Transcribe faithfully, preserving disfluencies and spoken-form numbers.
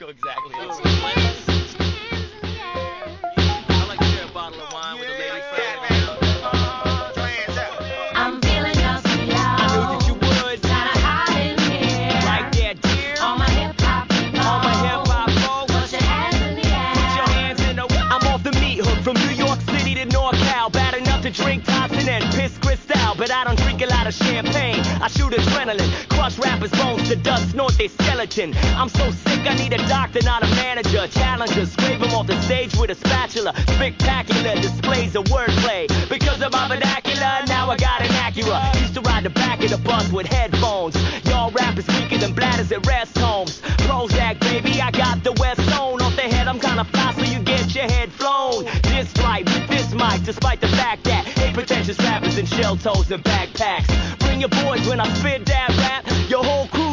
go exactly. I like to share a bottle of wine with a lady friend. I'm feeling dusty out. I knew that you would. Kinda hot in here. Right there, dear. All my hip hop people. All my hip hop folks. Put your hands in the air. Put your hands in the. I'm off the meat hook from New York City to NorCal. Bad enough to drink Thompson and piss Cristal, but I don't drink a lot of champagne. I shoot adrenaline, crush rappers' bones to dust, snort their skeleton. I'm so sick, I need a doctor, not a manager. Challenger, scrape them off the stage with a spatula. Spectacular displays of wordplay. Because of my vernacular, now I got an Acura. Used to ride the back of the bus with headphones. Y'all rappers weaker than bladders at rest homes. Prozac, baby, I got the West Zone. Off the head, I'm kinda fly, so you get your head flown. This right with this mic, despite the fact that hate pretentious rappers in shell toes and backpacks. Bring your boys when I spit that rap. Your whole